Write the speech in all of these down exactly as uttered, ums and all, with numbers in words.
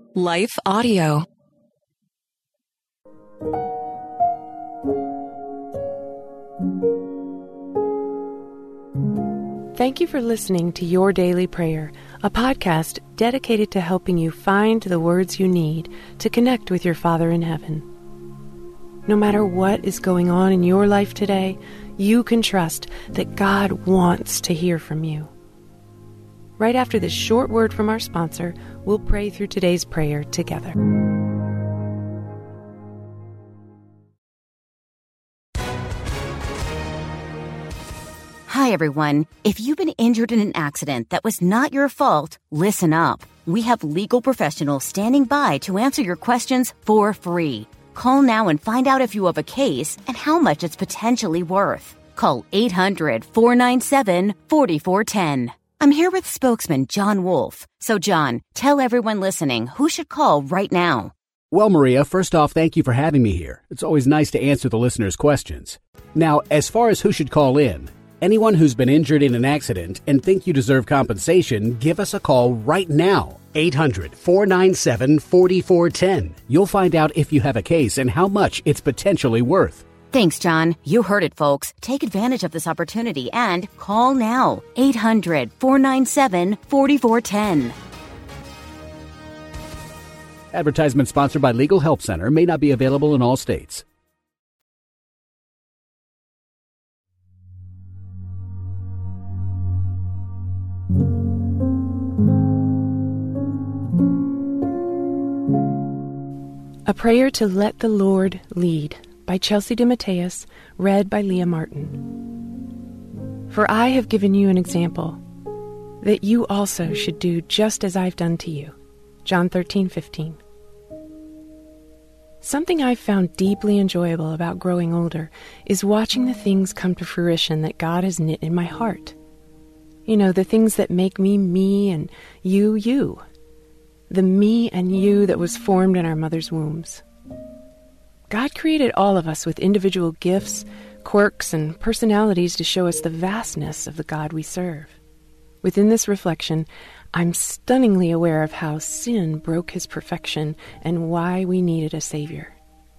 Life Audio. Thank you for listening to Your Daily Prayer, a podcast dedicated to helping you find the words you need to connect with your Father in heaven. No matter what is going on in your life today, you can trust that God wants to hear from you. Right after this short word from our sponsor, we'll pray through today's prayer together. Hi, everyone. If you've been injured in an accident that was not your fault, listen up. We have legal professionals standing by to answer your questions for free. Call now and find out if you have a case and how much it's potentially worth. Call eight hundred, four nine seven, four four one zero. I'm here with spokesman John Wolf. So, John, tell everyone listening who should call right now. Well, Maria, first off, thank you for having me here. It's always nice to answer the listeners' questions. Now, as far as who should call in, anyone who's been injured in an accident and think you deserve compensation, give us a call right now. eight hundred, four nine seven, four four one zero. You'll find out if you have a case and how much it's potentially worth. Thanks, John. You heard it, folks. Take advantage of this opportunity and call now. eight hundred, four nine seven, four four one zero. Advertisement sponsored by Legal Help Center. May not be available in all states. A Prayer to Let the Lord Lead by Chelsea DeMatteis, read by Leah Martin. For I have given you an example, that you also should do just as I've done to you. John thirteen fifteen. Something I've found deeply enjoyable about growing older is watching the things come to fruition that God has knit in my heart. You know, the things that make me me and you you. The me and you that was formed in our mother's wombs. God created all of us with individual gifts, quirks, and personalities to show us the vastness of the God we serve. Within this reflection, I'm stunningly aware of how sin broke his perfection and why we needed a Savior.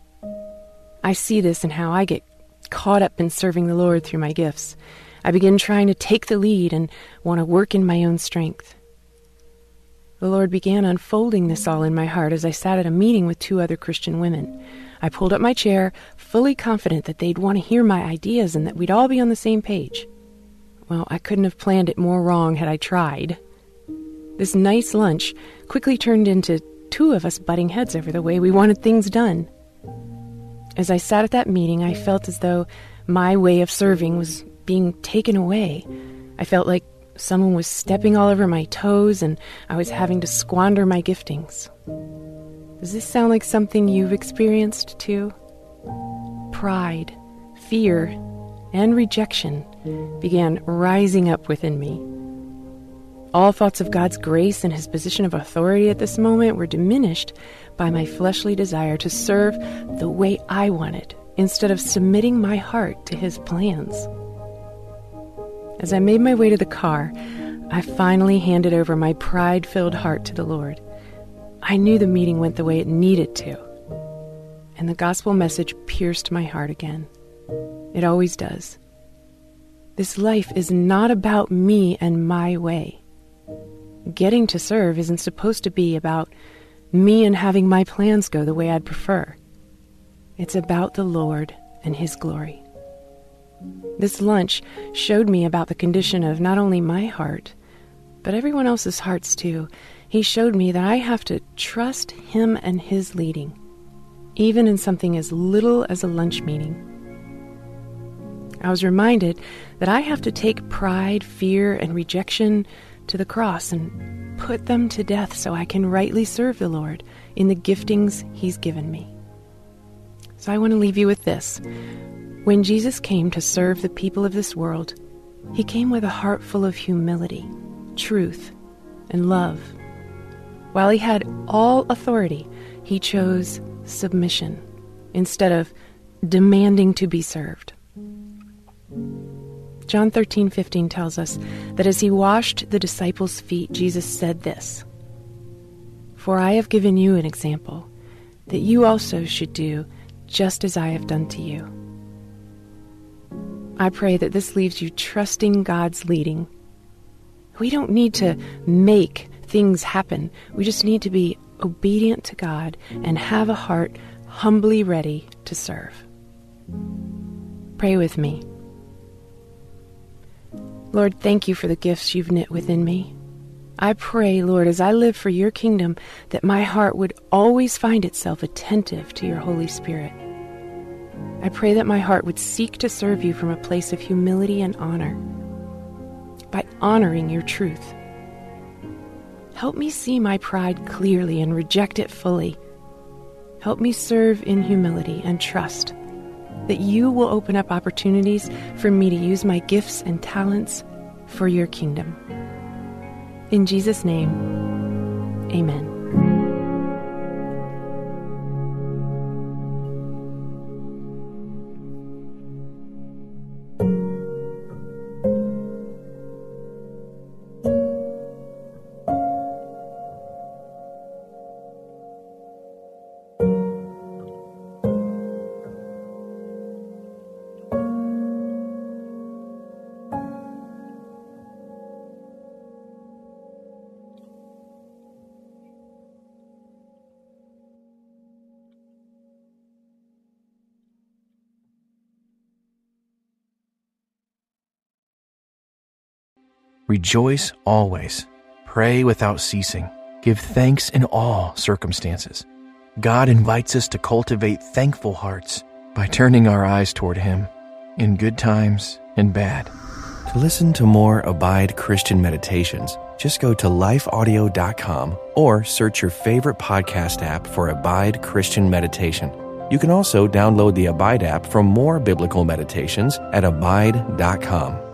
I see this in how I get caught up in serving the Lord through my gifts. I begin trying to take the lead and want to work in my own strength. The Lord began unfolding this all in my heart as I sat at a meeting with two other Christian women. I pulled up my chair, fully confident that they'd want to hear my ideas and that we'd all be on the same page. Well, I couldn't have planned it more wrong had I tried. This nice lunch quickly turned into two of us butting heads over the way we wanted things done. As I sat at that meeting, I felt as though my way of serving was being taken away. I felt like someone was stepping all over my toes and I was having to squander my giftings. Does this sound like something you've experienced too? Pride, fear, and rejection began rising up within me. All thoughts of God's grace and his position of authority at this moment were diminished by my fleshly desire to serve the way I wanted, instead of submitting my heart to his plans. As I made my way to the car, I finally handed over my pride-filled heart to the Lord. I knew the meeting went the way it needed to, and the gospel message pierced my heart again. It always does. This life is not about me and my way. Getting to serve isn't supposed to be about me and having my plans go the way I'd prefer. It's about the Lord and his glory. This lunch showed me about the condition of not only my heart, but everyone else's hearts too. He showed me that I have to trust him and his leading, even in something as little as a lunch meeting. I was reminded that I have to take pride, fear, and rejection to the cross and put them to death so I can rightly serve the Lord in the giftings he's given me. So I want to leave you with this. When Jesus came to serve the people of this world, he came with a heart full of humility, truth, and love. While he had all authority, he chose submission instead of demanding to be served. John thirteen fifteen tells us that as he washed the disciples' feet, Jesus said this, For I have given you an example, that you also should do just as I have done to you. I pray that this leaves you trusting God's leading. We don't need to make things happen. We just need to be obedient to God and have a heart humbly ready to serve. Pray with me. Lord, thank you for the gifts you've knit within me. I pray, Lord, as I live for your kingdom, that my heart would always find itself attentive to your Holy Spirit. I pray that my heart would seek to serve you from a place of humility and honor, by honoring your truth. Help me see my pride clearly and reject it fully. Help me serve in humility and trust that you will open up opportunities for me to use my gifts and talents for your kingdom. In Jesus' name, amen. Rejoice always. Pray without ceasing. Give thanks in all circumstances. God invites us to cultivate thankful hearts by turning our eyes toward Him in good times and bad. To listen to more Abide Christian Meditations, just go to life audio dot com or search your favorite podcast app for Abide Christian Meditation. You can also download the Abide app for more biblical meditations at abide dot com.